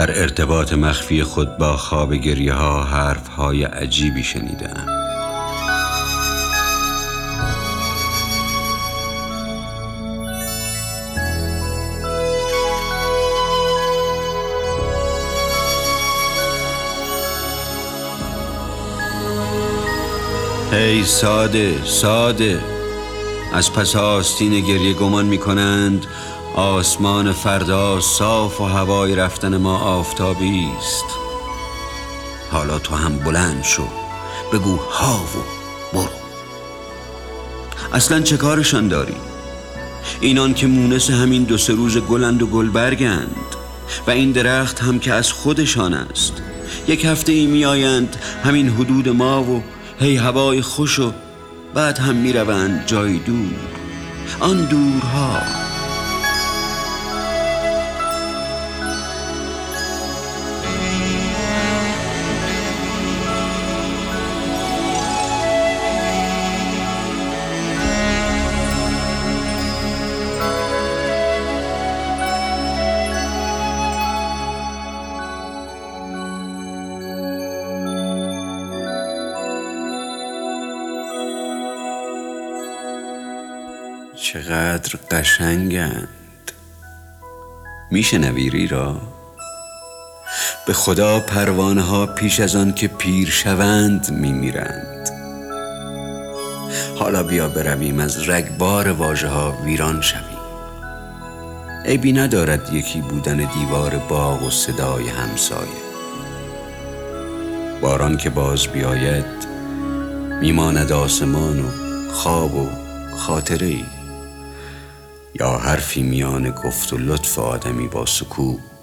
در ارتباط مخفی خود با خواب گریه ها حرف های عجیبی شنیدم. هی ساده از پس آستین گریه گمان می کنند آسمان فردا صاف و هوای رفتن ما آفتابی است. حالا تو هم بلند شو، بگو ها و برو. اصلا چه کارشان داری؟ اینان که مونس همین 2-3 روز گلند و گلبرگند و این درخت هم که از خودشان است. 1 هفته ای می آیند همین حدود ما و هی هوای خوش و بعد هم می روند جای دور، آن دورها. چقدر قشنگند. میشنوی ریرا؟ به خدا پروانه ها پیش از آن که پیر شوند میمیرند. حالا بیا برویم از رگبار واژه ها ویران شویم. عیبی ندارد یکی بودن دیوار باغ و صدای همسایه. باران که باز بیاید میماند آسمان و خواب و خاطره ای، یا حرفی میان گفت و لطف آدمی با سکوت.